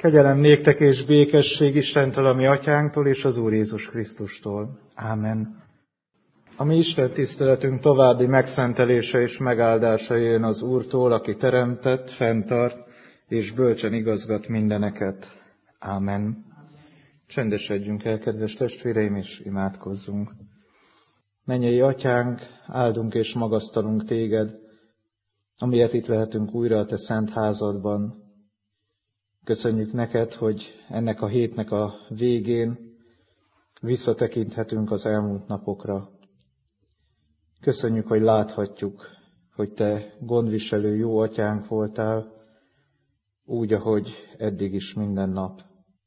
Kegyelem néktek és békesség Istentől, a mi atyánktól és az Úr Jézus Krisztustól. Ámen. A mi Isten tiszteletünk további megszentelése és megáldása jön az Úrtól, aki teremtett, fenntart és bölcsen igazgat mindeneket. Ámen. Csendesedjünk el, kedves testvéreim, és imádkozzunk. Mennyei Atyánk, áldunk és magasztalunk Téged, amiért itt lehetünk újra a Te szent házadban. Köszönjük neked, hogy ennek a hétnek a végén visszatekinthetünk az elmúlt napokra. Köszönjük, hogy láthatjuk, hogy Te gondviselő jó atyánk voltál, úgy, ahogy eddig is minden nap.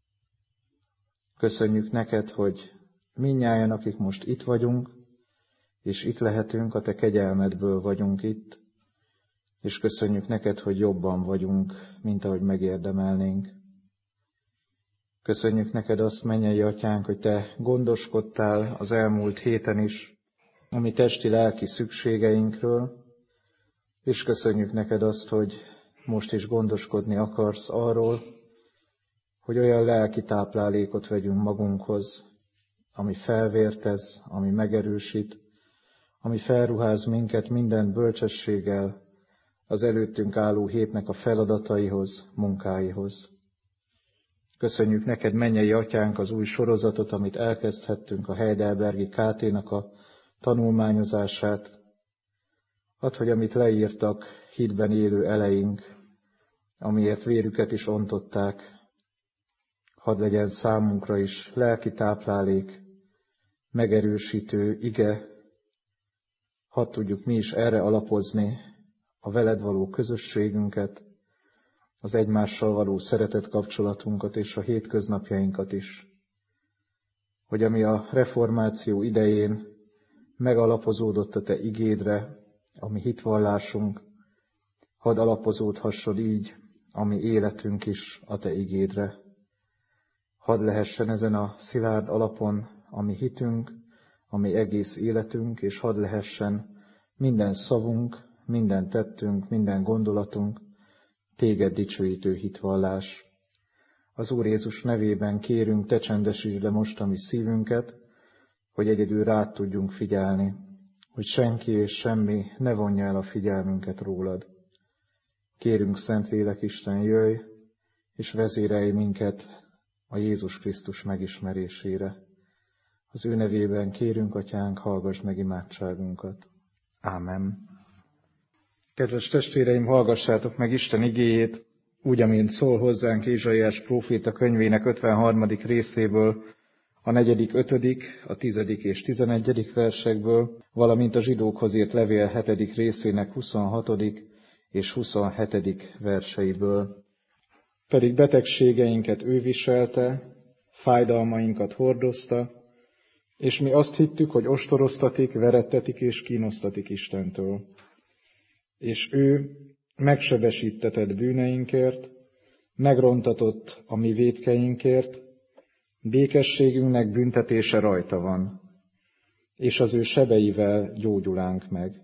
Köszönjük neked, hogy mindnyájan, akik most itt vagyunk, és itt lehetünk, a Te kegyelmedből vagyunk itt, és köszönjük neked, hogy jobban vagyunk, mint ahogy megérdemelnénk. Köszönjük neked azt, mennyei atyánk, hogy Te gondoskodtál az elmúlt héten is a mi testi-lelki szükségeinkről, és köszönjük neked azt, hogy most is gondoskodni akarsz arról, hogy olyan lelki táplálékot vegyünk magunkhoz, ami felvértez, ami megerősít, ami felruház minket minden bölcsességgel az előttünk álló hétnek a feladataihoz, munkáihoz. Köszönjük neked, mennyei atyánk, az új sorozatot, amit elkezdhettünk, a Heidelbergi KT-nak a tanulmányozását. Add, hogy amit leírtak hitben élő eleink, amiért vérüket is ontották, hadd legyen számunkra is lelki táplálék, megerősítő ige, hadd tudjuk mi is erre alapozni a veled való közösségünket, az egymással való szeretet kapcsolatunkat és a hétköznapjainkat is. Hogy ami a reformáció idején megalapozódott a Te igédre, a mi hitvallásunk, hadd alapozódhasson így a mi életünk is a Te igédre. Hadd lehessen ezen a szilárd alapon a mi hitünk, a mi egész életünk, és hadd lehessen minden szavunk, minden tettünk, minden gondolatunk Téged dicsőítő hitvallás. Az Úr Jézus nevében kérünk, Te csendesítsd le most a mi szívünket, hogy egyedül rád tudjunk figyelni, hogy senki és semmi ne vonja el a figyelmünket rólad. Kérünk, Szentlélek Isten, jöjj, és vezérelj minket a Jézus Krisztus megismerésére. Az ő nevében kérünk, Atyánk, hallgass meg imádságunkat. Ámen. Kedves testvéreim, hallgassátok meg Isten igéjét, úgy, amint szól hozzánk Ézsaiás próféta könyvének 53. részéből, a 4., 5., a 10. és 11. versekből, valamint a zsidókhoz írt levél 7. részének 26. és 27. verseiből. Pedig betegségeinket ő viselte, fájdalmainkat hordozta, és mi azt hittük, hogy ostoroztatik, verettetik és kínosztatik Istentől. És ő megsebesítetett bűneinkért, megrontatott a mi vétkeinkért, békességünknek büntetése rajta van, és az ő sebeivel gyógyulánk meg.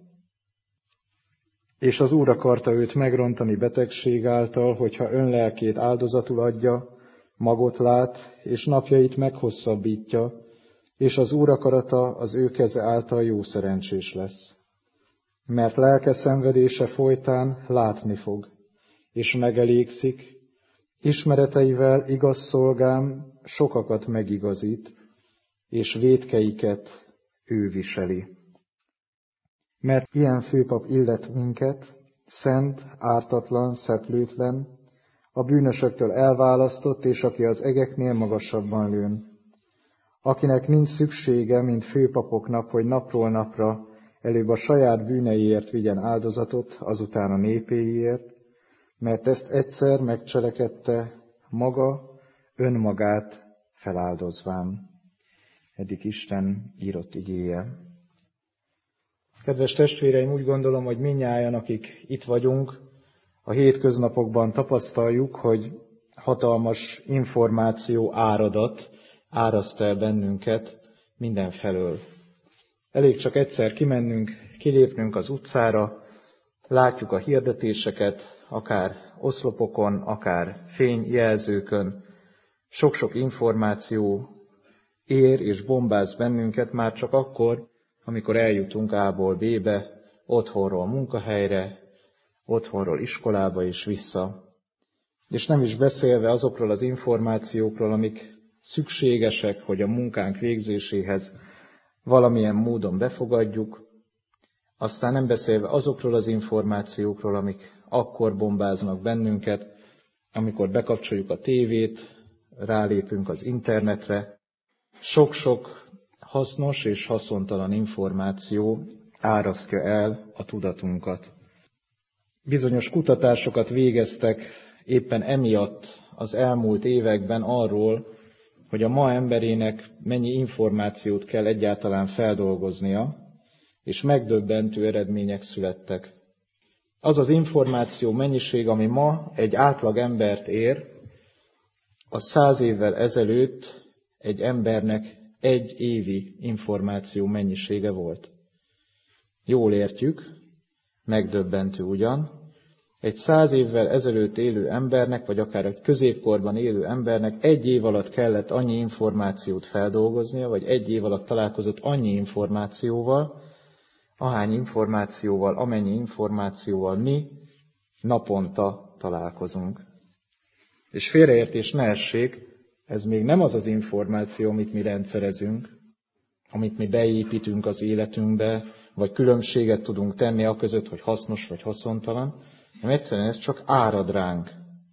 És az Úr akarta őt megrontani betegség által, hogyha önlelkét áldozatul adja, magot lát, és napjait meghosszabbítja, és az Úr akarata az ő keze által jó szerencsés lesz. Mert lelke szenvedése folytán látni fog, és megelégszik, ismereteivel igaz szolgám sokakat megigazít, és vétkeiket ő viseli. Mert ilyen főpap illet minket, szent, ártatlan, szeplőtlen, a bűnösöktől elválasztott, és aki az egeknél magasabban lőn. Akinek nincs szüksége, mint főpapoknak, hogy napról napra előbb a saját bűneiért vigyen áldozatot, azután a népéiért, mert ezt egyszer megcselekedte maga, önmagát feláldozván. Eddig Isten írott igéje. Kedves testvéreim, úgy gondolom, hogy mindnyájan, akik itt vagyunk, a hétköznapokban tapasztaljuk, hogy hatalmas információ áradat áraszt el bennünket mindenfelől. Elég csak egyszer kimennünk, kilépnünk az utcára, látjuk a hirdetéseket, akár oszlopokon, akár fényjelzőkön sok-sok információ ér és bombáz bennünket már csak akkor, amikor eljutunk A-ból B-be, otthonról munkahelyre, otthonról iskolába és vissza. És nem is beszélve azokról az információkról, amik szükségesek, hogy a munkánk végzéséhez valamilyen módon befogadjuk, aztán nem beszélve azokról az információkról, amik akkor bombáznak bennünket, amikor bekapcsoljuk a tévét, rálépünk az internetre. Sok-sok hasznos és haszontalan információ árasztja el a tudatunkat. Bizonyos kutatásokat végeztek éppen emiatt az elmúlt években arról, hogy a ma emberének mennyi információt kell egyáltalán feldolgoznia, és megdöbbentő eredmények születtek. Az az információ mennyiség, ami ma egy átlag embert ér, az 100 évvel ezelőtt egy embernek egy évi információ mennyisége volt. Jól értjük, megdöbbentő ugyan, egy 100 évvel ezelőtt élő embernek, vagy akár egy középkorban élő embernek egy év alatt kellett annyi információt feldolgoznia, vagy egy év alatt találkozott annyi információval, amennyi információval mi naponta találkozunk. És félreértés ne essék, ez még nem az az információ, amit mi rendszerezünk, amit mi beépítünk az életünkbe, vagy különbséget tudunk tenni aközött, hogy hasznos vagy haszontalan, hanem egyszerűen ez csak árad ránk.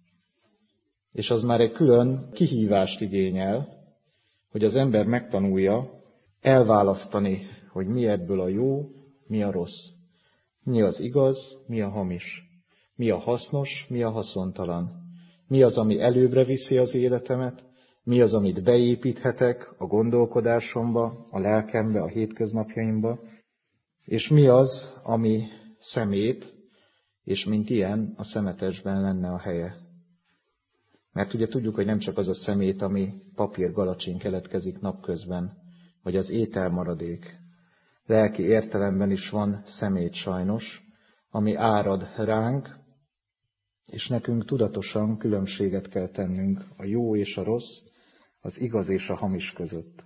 És az már egy külön kihívást igényel, hogy az ember megtanulja elválasztani, hogy mi ebből a jó, mi a rossz. Mi az igaz, mi a hamis. Mi a hasznos, mi a haszontalan. Mi az, ami előbbre viszi az életemet, mi az, amit beépíthetek a gondolkodásomba, a lelkembe, a hétköznapjaimba, és mi az, ami szemét, és mint ilyen a szemetesben lenne a helye. Mert ugye tudjuk, hogy nem csak az a szemét, ami papírgalacsin keletkezik napközben, vagy az ételmaradék. Lelki értelemben is van szemét sajnos, ami árad ránk, és nekünk tudatosan különbséget kell tennünk a jó és a rossz, az igaz és a hamis között.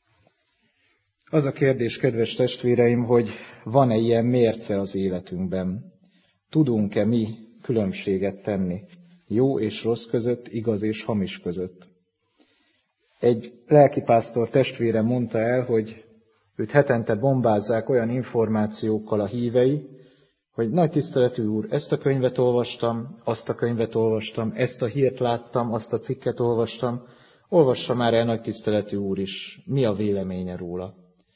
Az a kérdés, kedves testvéreim, hogy van-e ilyen mérce az életünkben? Tudunk-e mi különbséget tenni jó és rossz között, igaz és hamis között? Egy lelkipásztor testvére mondta el, hogy őt hetente bombázzák olyan információkkal a hívei, hogy nagy tiszteletű úr, ezt a könyvet olvastam, azt a könyvet olvastam, ezt a hírt láttam, azt a cikket olvastam, olvassa már el nagy tiszteletű úr is, mi a véleménye róla.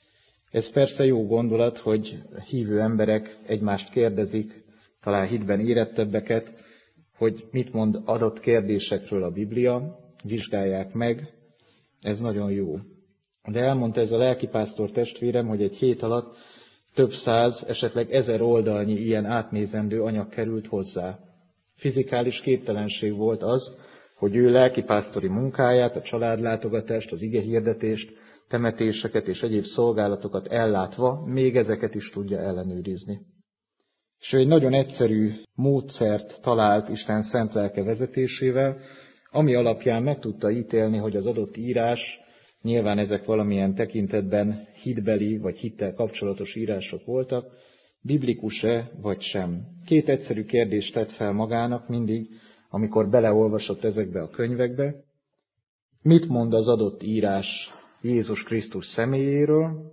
Ez persze jó gondolat, hogy hívő emberek egymást kérdezik, talán hitben érettebbeket, hogy mit mond adott kérdésekről a Biblia, vizsgálják meg, ez nagyon jó. De elmondta ez a lelkipásztor testvérem, hogy egy hét alatt több 100, esetleg 1000 oldalnyi ilyen átnézendő anyag került hozzá. Fizikális képtelenség volt az, hogy ő lelkipásztori munkáját, a családlátogatást, az igehirdetést, temetéseket és egyéb szolgálatokat ellátva még ezeket is tudja ellenőrizni. És ő egy nagyon egyszerű módszert talált Isten szent lelke vezetésével, ami alapján meg tudta ítélni, hogy az adott írás, nyilván ezek valamilyen tekintetben hitbeli vagy hittel kapcsolatos írások voltak, biblikus-e vagy sem. 2 egyszerű kérdést tett fel magának mindig, amikor beleolvasott ezekbe a könyvekbe. Mit mond az adott írás Jézus Krisztus személyéről,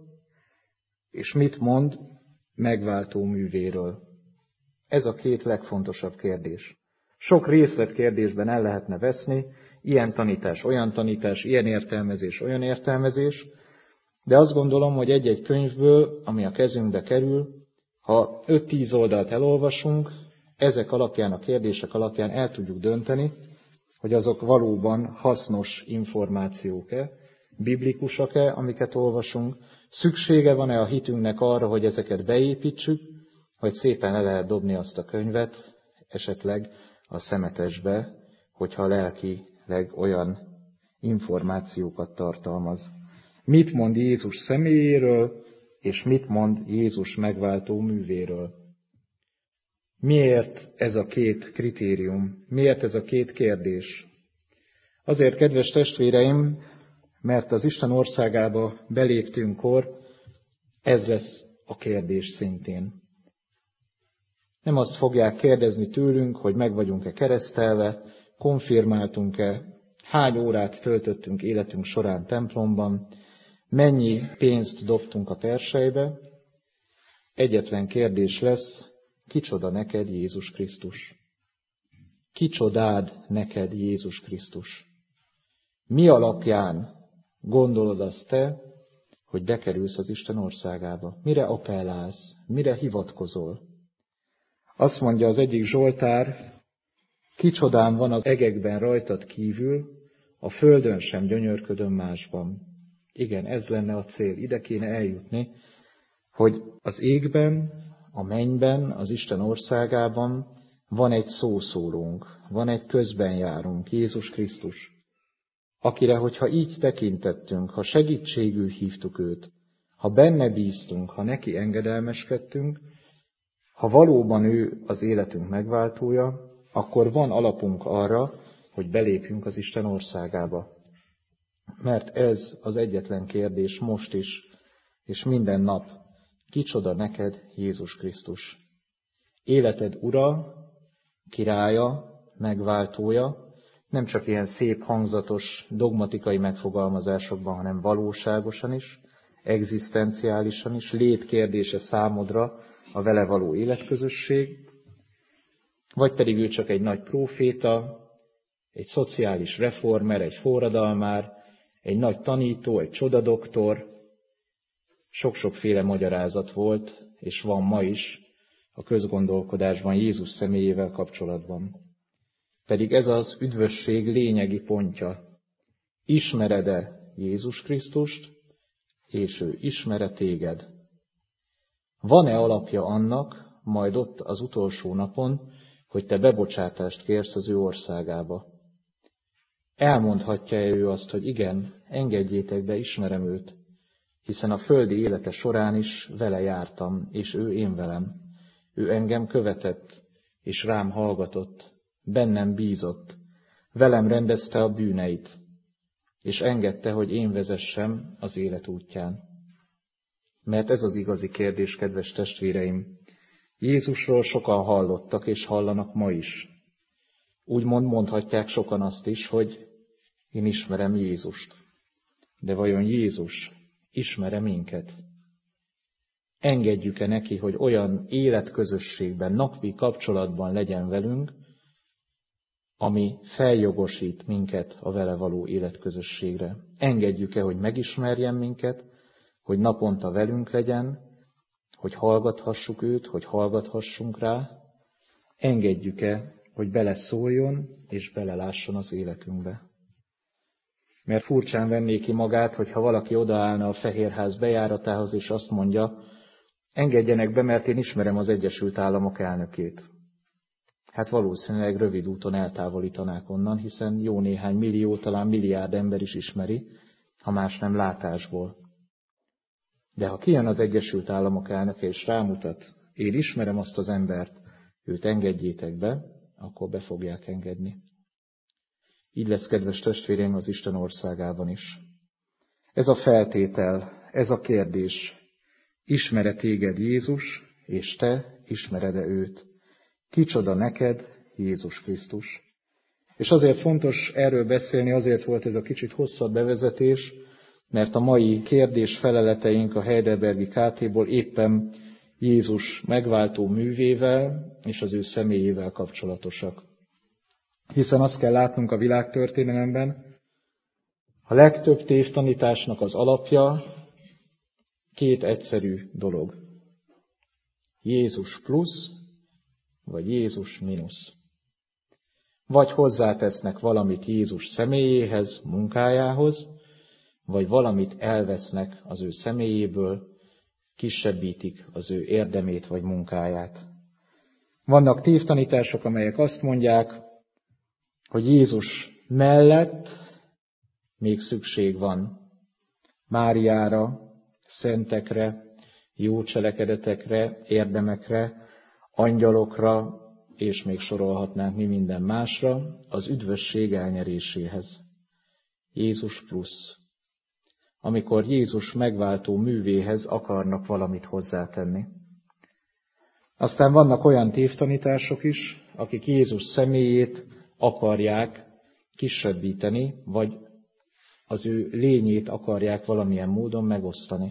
és mit mond megváltó művéről? Ez a 2 legfontosabb kérdés. Sok részletkérdésben el lehetne veszni, ilyen tanítás, ilyen értelmezés, olyan értelmezés, de azt gondolom, hogy egy-egy könyvből, ami a kezünkbe kerül, ha 5-10 oldalt elolvasunk, ezek alapján, a kérdések alapján el tudjuk dönteni, hogy azok valóban hasznos információk-e, biblikusak-e, amiket olvasunk, szüksége van-e a hitünknek arra, hogy ezeket beépítsük, vagy szépen le lehet dobni azt a könyvet, esetleg a szemetesbe, hogyha lelkileg olyan információkat tartalmaz. Mit mond Jézus személyéről, és mit mond Jézus megváltó művéről? Miért ez a két kritérium? Miért ez a két kérdés? Azért, kedves testvéreim, mert az Isten országába beléptünkkor ez lesz a kérdés szintén. Nem azt fogják kérdezni tőlünk, hogy meg vagyunk-e keresztelve, konfirmáltunk-e, hány órát töltöttünk életünk során templomban, mennyi pénzt dobtunk a perselybe. Egyetlen kérdés lesz, kicsoda neked Jézus Krisztus? Kicsodád neked Jézus Krisztus? Mi alapján gondolod azt te, hogy bekerülsz az Isten országába? Mire appellálsz? Mire hivatkozol? Azt mondja az egyik zsoltár, kicsodám van az egekben rajtad kívül, a földön sem gyönyörködöm másban. Igen, ez lenne a cél, ide kéne eljutni, hogy az égben, a mennyben, az Isten országában van egy szószólónk, van egy közbenjárunk, Jézus Krisztus, akire, hogyha így tekintettünk, ha segítségül hívtuk őt, ha benne bíztunk, ha neki engedelmeskedtünk, ha valóban ő az életünk megváltója, akkor van alapunk arra, hogy belépjünk az Isten országába. Mert ez az egyetlen kérdés most is, és minden nap. Kicsoda neked Jézus Krisztus? Életed ura, királya, megváltója, nem csak ilyen szép hangzatos, dogmatikai megfogalmazásokban, hanem valóságosan is, egzisztenciálisan is, létkérdése számodra a vele való életközösség, vagy pedig ő csak egy nagy próféta, egy szociális reformer, egy forradalmár, egy nagy tanító, egy csodadoktor. Sok-sokféle magyarázat volt, és van ma is a közgondolkodásban Jézus személyével kapcsolatban. Pedig ez az üdvösség lényegi pontja. Ismered-e Jézus Krisztust, és ő ismer-e téged? Van-e alapja annak, majd ott az utolsó napon, hogy te bebocsátást kérsz az ő országába? Elmondhatja-e ő azt, hogy igen, engedjétek be, ismerem őt, hiszen a földi élete során is vele jártam, és ő én velem. Ő engem követett, és rám hallgatott, bennem bízott, velem rendezte a bűneit, és engedte, hogy én vezessem az élet útján. Mert ez az igazi kérdés, kedves testvéreim. Jézusról sokan hallottak, és hallanak ma is. Úgymond mondhatják sokan azt is, hogy én ismerem Jézust. De vajon Jézus ismer-e minket? Engedjük-e neki, hogy olyan életközösségben, napi kapcsolatban legyen velünk, ami feljogosít minket a vele való életközösségre? Engedjük-e, hogy megismerjen minket, hogy naponta velünk legyen, hogy hallgathassuk őt, hogy hallgathassunk rá? Engedjük-e, hogy beleszóljon és belelásson az életünkbe? Mert furcsán venné ki magát, hogyha valaki odaállna a Fehérház bejáratához, és azt mondja, engedjenek be, mert én ismerem az Egyesült Államok elnökét. Hát valószínűleg rövid úton eltávolítanák onnan, hiszen jó néhány millió, talán milliárd ember is ismeri, ha más nem látásból. De ha kijön az Egyesült Államok elnöke és rámutat, én ismerem azt az embert, őt engedjétek be, akkor be fogják engedni. Így lesz, kedves testvéreim, az Isten országában is. Ez a feltétel, ez a kérdés. Ismer-e téged Jézus, és te ismered-e őt? Kicsoda neked Jézus Krisztus? És azért fontos erről beszélni, azért volt ez a kicsit hosszabb bevezetés, mert a mai kérdés-feleleteink a Heidelbergi KT-ból éppen Jézus megváltó művével és az ő személyével kapcsolatosak. Hiszen azt kell látnunk a világtörténelemben, a legtöbb tévtanításnak az alapja két egyszerű dolog. Jézus plusz, vagy Jézus mínusz. Vagy hozzátesznek valamit Jézus személyéhez, munkájához, vagy valamit elvesznek az ő személyéből, kisebbítik az ő érdemét vagy munkáját. Vannak tévtanítások, amelyek azt mondják, hogy Jézus mellett még szükség van Máriára, szentekre, jó cselekedetekre, érdemekre, angyalokra, és még sorolhatnánk mi minden másra, az üdvösség elnyeréséhez. Jézus plusz. Amikor Jézus megváltó művéhez akarnak valamit hozzátenni. Aztán vannak olyan tévtanítások is, akik Jézus személyét akarják kisebbíteni, vagy az ő lényét akarják valamilyen módon megosztani.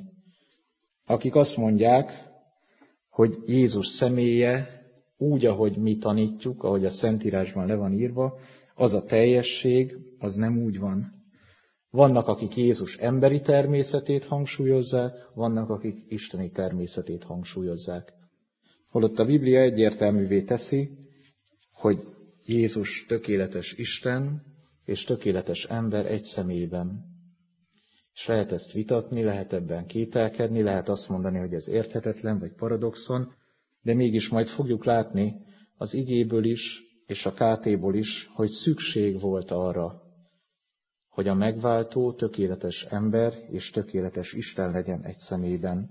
Akik azt mondják, hogy Jézus személye úgy, ahogy mi tanítjuk, ahogy a Szentírásban le van írva, az a teljesség, az nem úgy van. Vannak, akik Jézus emberi természetét hangsúlyozzák, vannak, akik isteni természetét hangsúlyozzák. Holott a Biblia egyértelművé teszi, hogy Jézus tökéletes Isten és tökéletes ember egy személyben. És lehet ezt vitatni, lehet ebben kételkedni, lehet azt mondani, hogy ez érthetetlen vagy paradoxon, de mégis majd fogjuk látni az igéből is és a KT-ból is, hogy szükség volt arra, hogy a megváltó tökéletes ember és tökéletes Isten legyen egy személyben.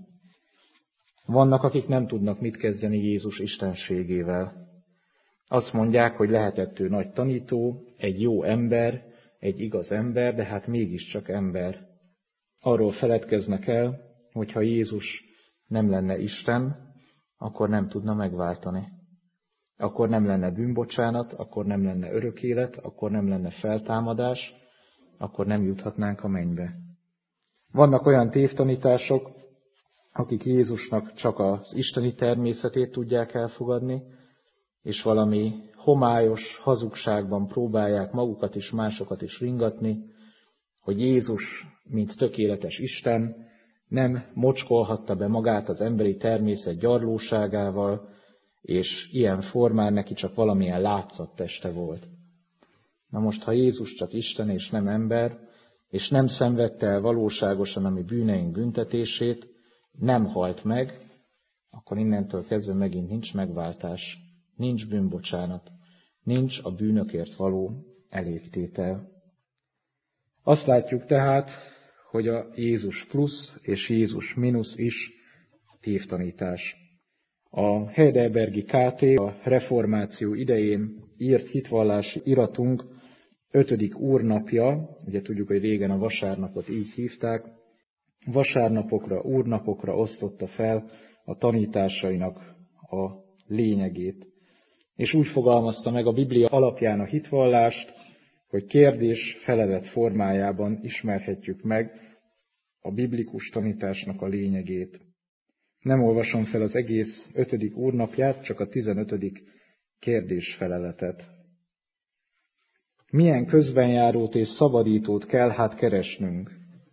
Vannak, akik nem tudnak mit kezdeni Jézus istenségével. Azt mondják, hogy lehetett ő nagy tanító, egy jó ember, egy igaz ember, de hát mégiscsak ember. Arról feledkeznek el, hogy ha Jézus nem lenne Isten, akkor nem tudna megváltani. Akkor nem lenne bűnbocsánat, akkor nem lenne örök élet, akkor nem lenne feltámadás, akkor nem juthatnánk a mennybe. Vannak olyan tévtanítások, akik Jézusnak csak az isteni természetét tudják elfogadni, és valami homályos hazugságban próbálják magukat és másokat is ringatni, hogy Jézus, mint tökéletes Isten, nem mocskolhatta be magát az emberi természet gyarlóságával, és ilyen formán neki csak valamilyen látszatteste volt. Na most, ha Jézus csak Isten és nem ember, és nem szenvedte el valóságosan a mi bűneink büntetését, nem halt meg, akkor innentől kezdve megint nincs megváltás, nincs bűnbocsánat, nincs a bűnökért való elégtétel. Azt látjuk tehát, hogy a Jézus plusz és Jézus mínusz is tévtanítás. A Heidelbergi KT, a reformáció idején írt hitvallási iratunk 5. úrnapja, ugye tudjuk, hogy régen a vasárnapot így hívták, vasárnapokra, úrnapokra osztotta fel a tanításainak a lényegét. És úgy fogalmazta meg a Biblia alapján a hitvallást, hogy kérdés-felelet formájában ismerhetjük meg a biblikus tanításnak a lényegét. Nem olvasom fel az egész 5. úrnapját, csak a 15. kérdés-feleletet. Milyen közbenjárót és szabadítót kell hát keresnünk?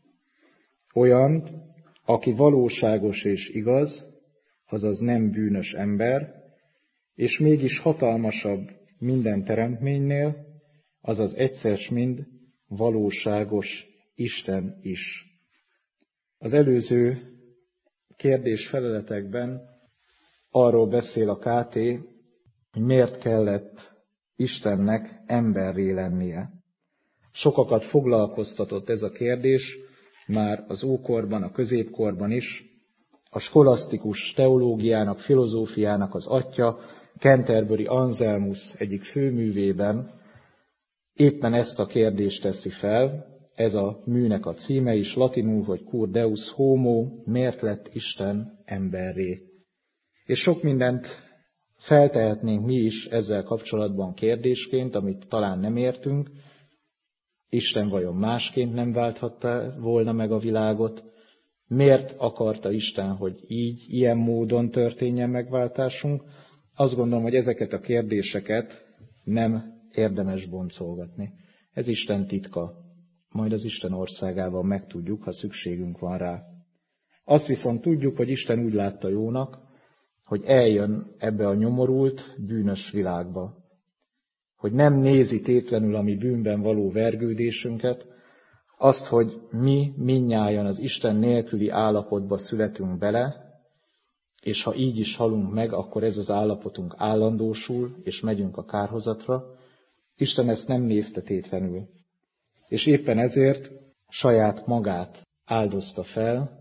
Olyant, aki valóságos és igaz, azaz nem bűnös ember, és mégis hatalmasabb minden teremtménynél, azaz egyszer mind valóságos Isten is. Az előző kérdés-feleletekben arról beszél a KT, hogy miért kellett Istennek emberré lennie. Sokakat foglalkoztatott ez a kérdés, már az ókorban, a középkorban is. A skolasztikus teológiának, filozófiának az atya, Canterbury Anselmus egyik főművében éppen ezt a kérdést teszi fel, ez a műnek a címe is, latinul, hogy Cur Deus Homo, miért lett Isten emberré. És sok mindent feltehetnénk mi is ezzel kapcsolatban kérdésként, amit talán nem értünk. Isten vajon másként nem válthatta volna meg a világot? Miért akarta Isten, hogy így, ilyen módon történjen megváltásunk? Azt gondolom, hogy ezeket a kérdéseket nem érdemes boncolgatni. Ez Isten titka. Majd az Isten országában megtudjuk, ha szükségünk van rá. Azt viszont tudjuk, hogy Isten úgy látta jónak, hogy eljön ebbe a nyomorult, bűnös világba. Hogy nem nézi tétlenül a mi bűnben való vergődésünket, azt, hogy mi mindnyájan az Isten nélküli állapotba születünk bele, és ha így is halunk meg, akkor ez az állapotunk állandósul, és megyünk a kárhozatra. Isten ezt nem nézte tétlenül. És éppen ezért saját magát áldozta fel,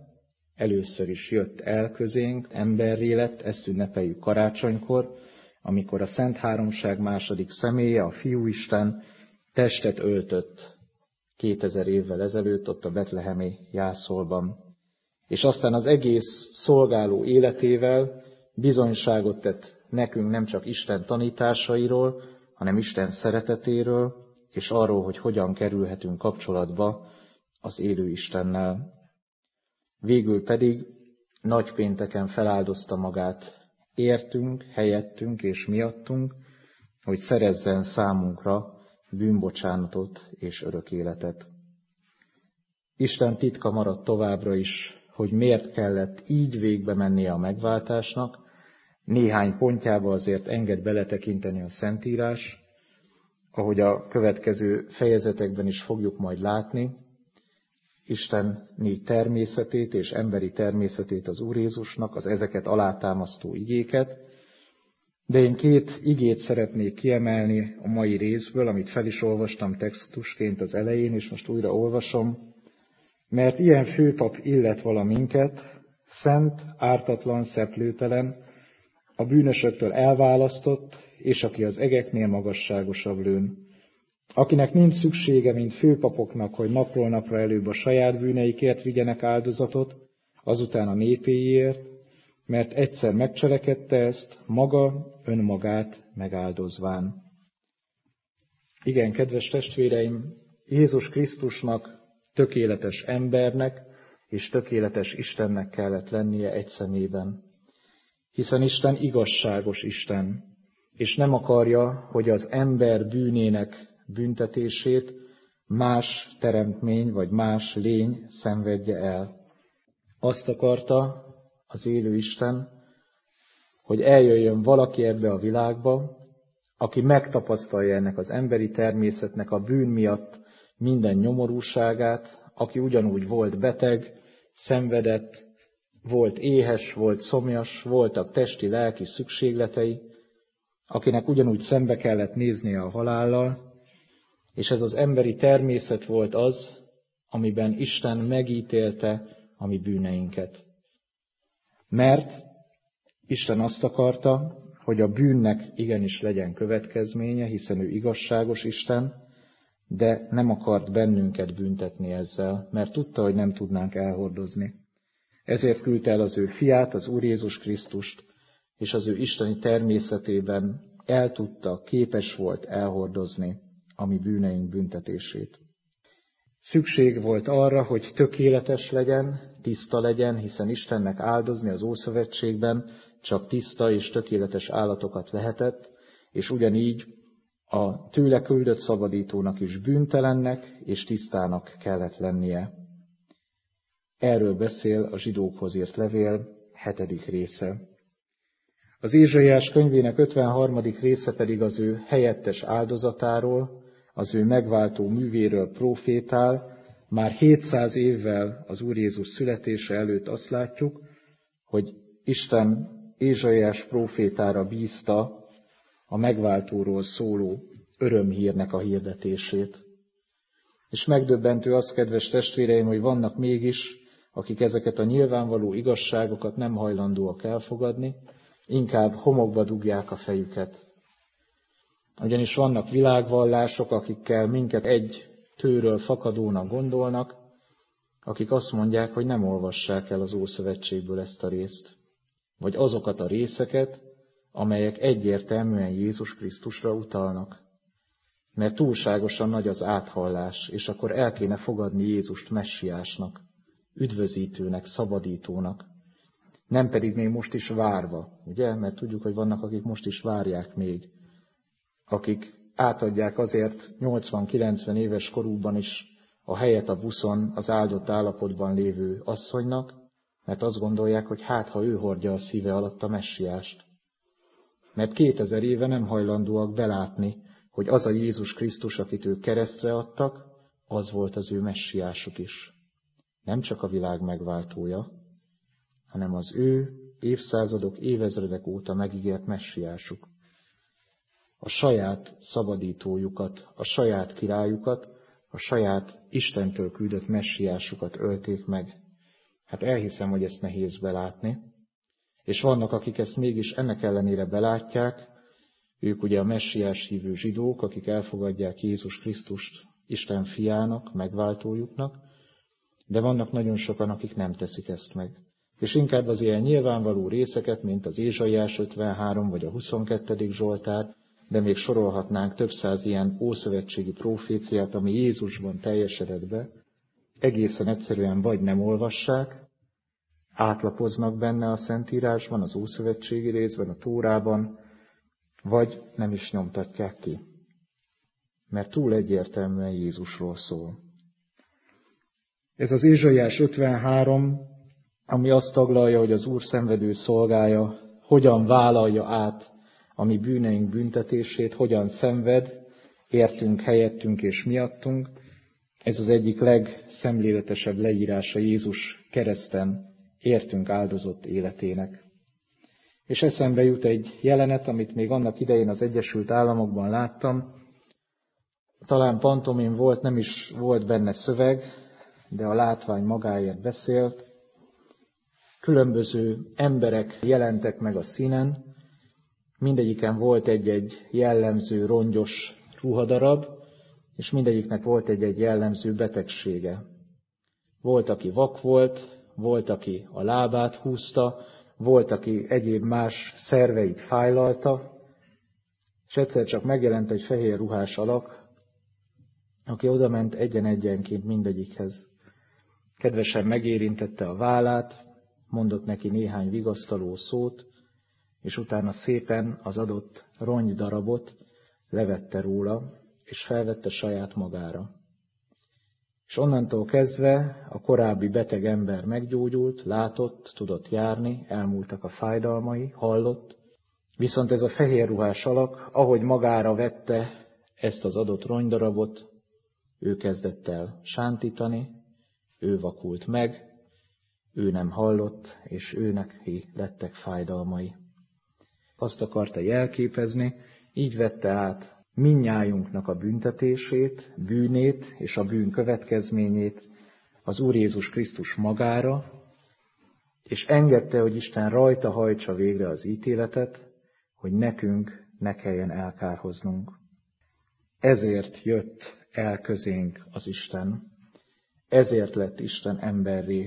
Először is jött el közénk, emberré lett, ezt ünnepeljük karácsonykor, amikor a Szent Háromság második személye, a Fiúisten testet öltött 2000 évvel ezelőtt ott a betlehemi jászolban. És aztán az egész szolgáló életével bizonyságot tett nekünk nem csak Isten tanításairól, hanem Isten szeretetéről, és arról, hogy hogyan kerülhetünk kapcsolatba az élő Istennel. Végül pedig nagypénteken feláldozta magát értünk, helyettünk és miattunk, hogy szerezzen számunkra bűnbocsánatot és örök életet. Isten titka maradt továbbra is, hogy miért kellett így végbe mennie a megváltásnak. Néhány pontjába azért enged beletekinteni a Szentírás, ahogy a következő fejezetekben is fogjuk majd látni, isteni természetét és emberi természetét az Úr Jézusnak, az ezeket alátámasztó igéket. De én 2 igét szeretnék kiemelni a mai részből, amit fel is olvastam textusként az elején, és most újra olvasom. Mert ilyen főpap illet valaminket, szent, ártatlan, szeplőtelen, a bűnösöktől elválasztott, és aki az egeknél magasságosabb lőn. Akinek nincs szüksége, mint főpapoknak, hogy napról napra előbb a saját bűneikért vigyenek áldozatot, azután a népéért, mert egyszer megcselekedte ezt, maga önmagát megáldozván. Igen, kedves testvéreim, Jézus Krisztusnak tökéletes embernek és tökéletes Istennek kellett lennie egy szemében. Hiszen Isten igazságos Isten, és nem akarja, hogy az ember bűnének büntetését más teremtmény vagy más lény szenvedje el. Azt akarta az élő Isten, hogy eljöjjön valaki ebbe a világba, aki megtapasztalja ennek az emberi természetnek a bűn miatt minden nyomorúságát, aki ugyanúgy volt beteg, szenvedett, volt éhes, volt szomjas, voltak testi-lelki szükségletei, akinek ugyanúgy szembe kellett néznie a halállal, és ez az emberi természet volt az, amiben Isten megítélte a mi bűneinket. Mert Isten azt akarta, hogy a bűnnek igenis legyen következménye, hiszen ő igazságos Isten, de nem akart bennünket büntetni ezzel, mert tudta, hogy nem tudnánk elhordozni. Ezért küldte el az ő fiát, az Úr Jézus Krisztust, és az ő isteni természetében képes volt elhordozni a mi bűneink büntetését. Szükség volt arra, hogy tökéletes legyen, tiszta legyen, hiszen Istennek áldozni az Ószövetségben csak tiszta és tökéletes állatokat lehetett, és ugyanígy a tőle küldött szabadítónak is bűntelennek és tisztának kellett lennie. Erről beszél a zsidókhoz írt levél 7. része. Az Ézsaiás könyvének 53. része pedig az ő helyettes áldozatáról, az ő megváltó művéről profétál. Már 700 évvel az Úr Jézus születése előtt azt látjuk, hogy Isten Ézsaiás prófétára bízta a megváltóról szóló örömhírnek a hirdetését. És megdöbbentő az, kedves testvéreim, hogy vannak mégis, akik ezeket a nyilvánvaló igazságokat nem hajlandóak elfogadni, inkább homokba dugják a fejüket. Ugyanis vannak világvallások, akikkel minket egy tőről fakadónak gondolnak, akik azt mondják, hogy nem olvassák el az Ószövetségből ezt a részt, vagy azokat a részeket, amelyek egyértelműen Jézus Krisztusra utalnak. Mert túlságosan nagy az áthallás, és akkor el kéne fogadni Jézust messiásnak, üdvözítőnek, szabadítónak. Nem pedig még most is várva, ugye? Mert tudjuk, hogy vannak, akik most is várják még, akik átadják azért 80-90 éves korukban is a helyet a buszon az áldott állapotban lévő asszonynak, mert azt gondolják, hogy ha ő hordja a szíve alatt a messiást. Mert 2000 éve nem hajlandóak belátni, hogy az a Jézus Krisztus, akit ők keresztre adtak, az volt az ő messiásuk is. Nem csak a világ megváltója, hanem az ő évszázadok, évezredek óta megígért messiásuk. A saját szabadítójukat, a saját királyukat, a saját Istentől küldött messiásukat ölték meg. Hát elhiszem, hogy ezt nehéz belátni. És vannak, akik ezt mégis ennek ellenére belátják, ők ugye a messiás hívő zsidók, akik elfogadják Jézus Krisztust Isten fiának, megváltójuknak, de vannak nagyon sokan, akik nem teszik ezt meg. És inkább az ilyen nyilvánvaló részeket, mint az Ézsaiás 53 vagy a 22. Zsoltár, de még sorolhatnánk több száz ilyen ószövetségi proféciát, ami Jézusban teljesedett be, egészen egyszerűen vagy nem olvassák, átlapoznak benne a Szentírásban, az ószövetségi részben, a Tórában, vagy nem is nyomtatják ki. Mert túl egyértelműen Jézusról szól. Ez az Ézsaiás 53, ami azt taglalja, hogy az Úr szenvedő szolgája hogyan vállalja át a mi bűneink büntetését, hogyan szenved, értünk, helyettünk és miattunk. Ez az egyik legszemléletesebb leírása Jézus kereszten értünk áldozott életének. És eszembe jut egy jelenet, amit még annak idején az Egyesült Államokban láttam. Talán pantomim volt, nem is volt benne szöveg, de a látvány magáért beszélt. Különböző emberek jelentek meg a színen, mindegyiken volt egy-egy jellemző rongyos ruhadarab, és mindegyiknek volt egy-egy jellemző betegsége. Volt, aki vak volt, aki a lábát húzta, volt, aki egyéb más szerveit fájlalta, és egyszer csak megjelent egy fehér ruhás alak, aki odament egyen-egyenként mindegyikhez. Kedvesen megérintette a vállát, mondott neki néhány vigasztaló szót, és utána szépen az adott rongydarabot levette róla, és felvette saját magára. És onnantól kezdve a korábbi beteg ember meggyógyult, látott, tudott járni, elmúltak a fájdalmai, hallott, viszont ez a fehér ruhás alak, ahogy magára vette ezt az adott rongydarabot, ő kezdett el sántítani, ő vakult meg, ő nem hallott, és őnek lettek fájdalmai. Azt akarta jelképezni, így vette át mindnyájunknak a büntetését, bűnét és a bűn következményét az Úr Jézus Krisztus magára, és engedte, hogy Isten rajta hajtsa végre az ítéletet, hogy nekünk ne kelljen elkárhoznunk. Ezért jött el közénk az Isten, ezért lett Isten emberré.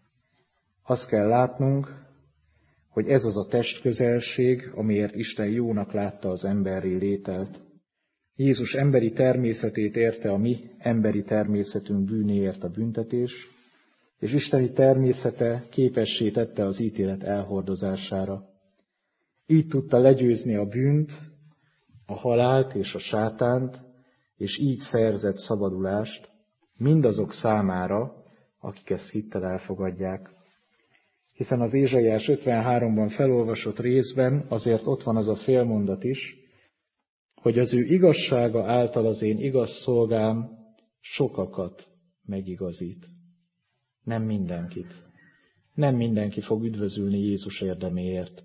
Azt kell látnunk, hogy ez az a testközelség, amiért Isten jónak látta az emberré lételt. Jézus emberi természetét érte a mi emberi természetünk bűnéért a büntetés, és isteni természete képessé tette az ítélet elhordozására. Így tudta legyőzni a bűnt, a halált és a sátánt, és így szerzett szabadulást mindazok számára, akik ezt hittel elfogadják. Hiszen az Ézsaiás 53-ban felolvasott részben azért ott van az a félmondat is, hogy az ő igazsága által az én igaz szolgám sokakat megigazít. Nem mindenkit. Nem mindenki fog üdvözülni Jézus érdeméért.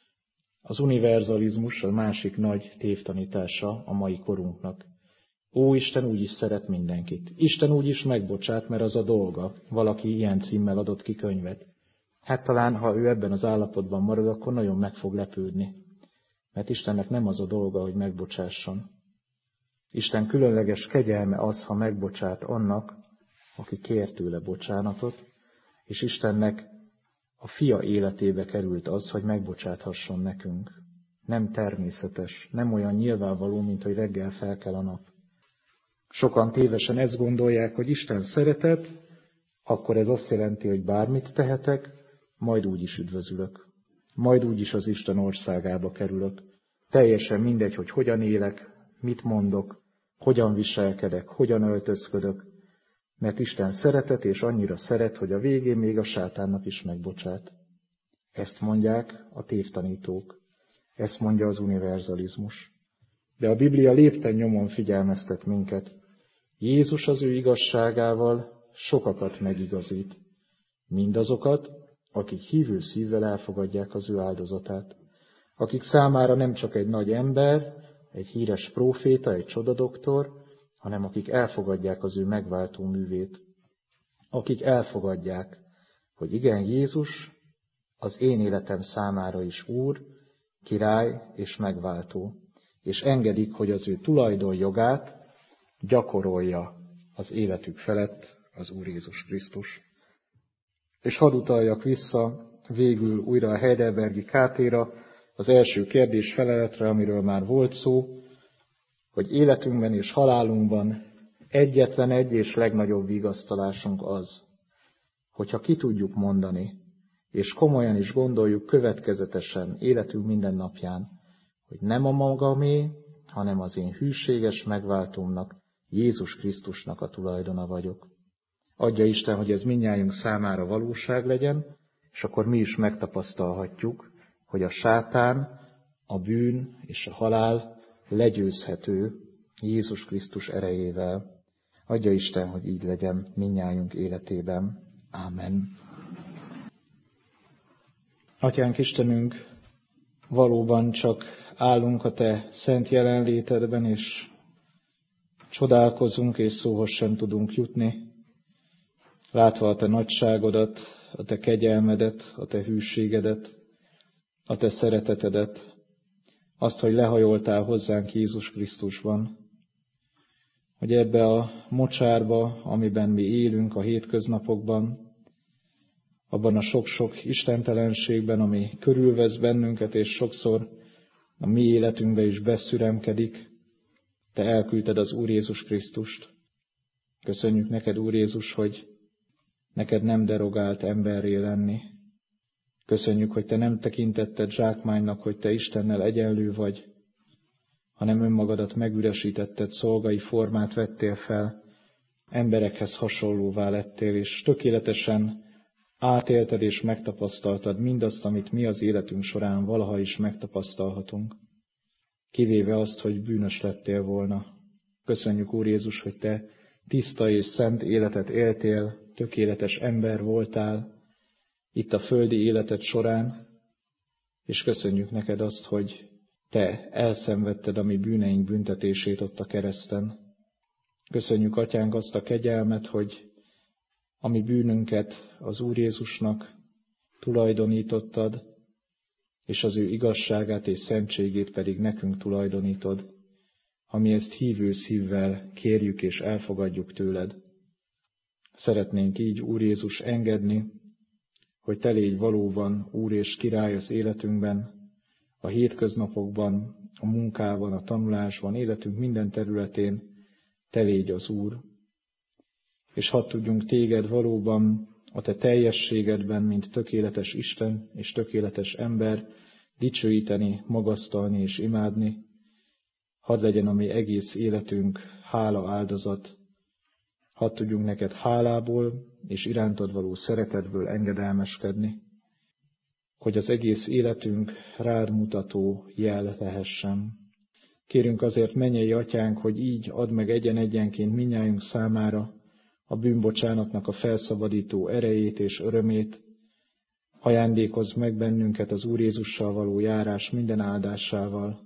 Az univerzalizmus a másik nagy tévtanítása a mai korunknak. Ó, Isten úgy is szeret mindenkit. Isten úgy is megbocsát, mert az a dolga. Valaki ilyen címmel adott ki könyvet. Hát talán, ha ő ebben az állapotban marad, akkor nagyon meg fog lepődni. Mert Istennek nem az a dolga, hogy megbocsásson. Isten különleges kegyelme az, ha megbocsát annak, aki kér tőle bocsánatot, és Istennek a fia életébe került az, hogy megbocsáthasson nekünk. Nem természetes, nem olyan nyilvánvaló, mint hogy reggel felkel a nap. Sokan tévesen ezt gondolják, hogy Isten szeretet, akkor ez azt jelenti, hogy bármit tehetek, majd úgy is üdvözülök. Majd úgy is az Isten országába kerülök. Teljesen mindegy, hogy hogyan élek, mit mondok, hogyan viselkedek, hogyan öltözködök, mert Isten szeretet, és annyira szeret, hogy a végén még a sátánnak is megbocsát. Ezt mondják a tévtanítók. Ezt mondja az univerzalizmus. De a Biblia lépten nyomon figyelmeztet minket. Jézus az ő igazságával sokakat megigazít. Mindazokat, akik hívő szívvel elfogadják az ő áldozatát. Akik számára nem csak egy nagy ember, egy híres próféta, egy csodadoktor, hanem akik elfogadják az ő megváltó művét. Akik elfogadják, hogy igen, Jézus az én életem számára is Úr, Király és megváltó, és engedik, hogy az ő tulajdonjogát gyakorolja az életük felett az Úr Jézus Krisztus. És hadd utaljak vissza végül újra a Heidelbergi KT-ra, az első kérdés feleletre, amiről már volt szó, hogy életünkben és halálunkban egyetlen egy és legnagyobb vigasztalásunk az, hogyha ki tudjuk mondani, és komolyan is gondoljuk következetesen életünk minden napján, hogy nem a magamé, hanem az én hűséges megváltómnak, Jézus Krisztusnak a tulajdona vagyok. Adja Isten, hogy ez mindnyájunk számára valóság legyen, és akkor mi is megtapasztalhatjuk, hogy a sátán, a bűn és a halál legyőzhető Jézus Krisztus erejével. Adja Isten, hogy így legyen mindnyájunk életében. Ámen. Atyánk Istenünk, valóban csak állunk a Te szent jelenlétedben, és csodálkozunk, és szóhoz sem tudunk jutni, látva a Te nagyságodat, a Te kegyelmedet, a Te hűségedet, a Te szeretetedet, azt, hogy lehajoltál hozzánk Jézus Krisztusban, hogy ebbe a mocsárba, amiben mi élünk a hétköznapokban, abban a sok-sok istentelenségben, ami körülvesz bennünket, és sokszor a mi életünkbe is beszüremkedik, Te elküldted az Úr Jézus Krisztust. Köszönjük neked, Úr Jézus, hogy neked nem derogált emberré lenni. Köszönjük, hogy Te nem tekintetted zsákmánynak, hogy Te Istennel egyenlő vagy, hanem önmagadat megüresítetted, szolgai formát vettél fel, emberekhez hasonlóvá lettél, és tökéletesen átélted és megtapasztaltad mindazt, amit mi az életünk során valaha is megtapasztalhatunk, kivéve azt, hogy bűnös lettél volna. Köszönjük, Úr Jézus, hogy Te tiszta és szent életet éltél, tökéletes ember voltál itt a földi életed során, és köszönjük neked azt, hogy Te elszenvedted a mi bűneink büntetését ott a kereszten. Köszönjük, Atyánk, azt a kegyelmet, hogy a mi bűnünket az Úr Jézusnak tulajdonítottad, és az ő igazságát és szentségét pedig nekünk tulajdonítod, ha mi ezt hívő szívvel kérjük és elfogadjuk tőled. Szeretnénk így, Úr Jézus, engedni, hogy Te légy valóban Úr és Király az életünkben, a hétköznapokban, a munkában, a tanulásban, életünk minden területén, Te légy az Úr. És hadd tudjunk Téged valóban a Te teljességedben, mint tökéletes Isten és tökéletes ember, dicsőíteni, magasztalni és imádni. Hadd legyen a mi egész életünk hála áldozat. Hadd tudjunk neked hálából és irántad való szeretetből engedelmeskedni, hogy az egész életünk rád mutató jel lehessen. Kérünk azért, mennyei Atyánk, hogy így add meg egyen-egyenként mindnyájunk számára a bűnbocsánatnak a felszabadító erejét és örömét, ajándékozz meg bennünket az Úr Jézussal való járás minden áldásával.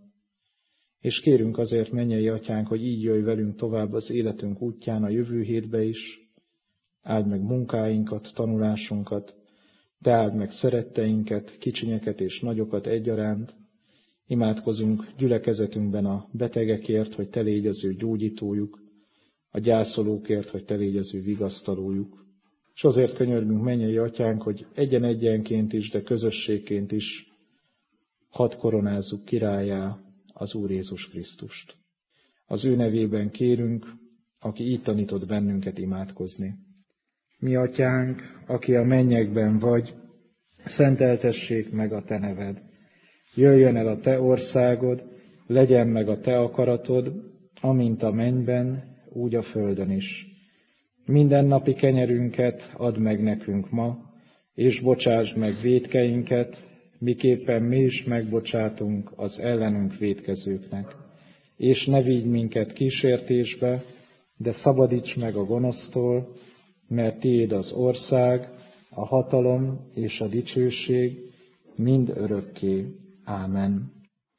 És kérünk azért, mennyei Atyánk, hogy így jöjj velünk tovább az életünk útján a jövő hétbe is, áld meg munkáinkat, tanulásunkat, de áld meg szeretteinket, kicsinyeket és nagyokat egyaránt. Imádkozunk gyülekezetünkben a betegekért, hogy Te légy az ő gyógyítójuk, a gyászolókért, hogy Te légy az ő vigasztalójuk. És azért könyörgünk, mennyei Atyánk, hogy egyen-egyenként is, de közösségként is hadd koronázzuk királlyá az Úr Jézus Krisztust. Az ő nevében kérünk, aki így tanított bennünket imádkozni. Mi Atyánk, aki a mennyekben vagy, szenteltessék meg a Te neved. Jöjjön el a Te országod, legyen meg a Te akaratod, amint a mennyben, úgy a földön is. Mindennapi kenyerünket add meg nekünk ma, és bocsásd meg vétkeinket, miképpen mi is megbocsátunk az ellenünk vétkezőknek. És ne vigy minket kísértésbe, de szabadíts meg a gonosztól, mert Tiéd az ország, a hatalom és a dicsőség mind örökké. Ámen.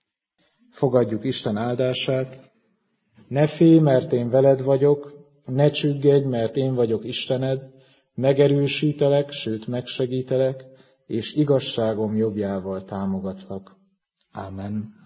Fogadjuk Isten áldását. Ne félj, mert én veled vagyok, ne csüggedj, mert én vagyok Istened, megerősítelek, sőt megsegítelek, és igazságom jobbjával támogatlak. Ámen.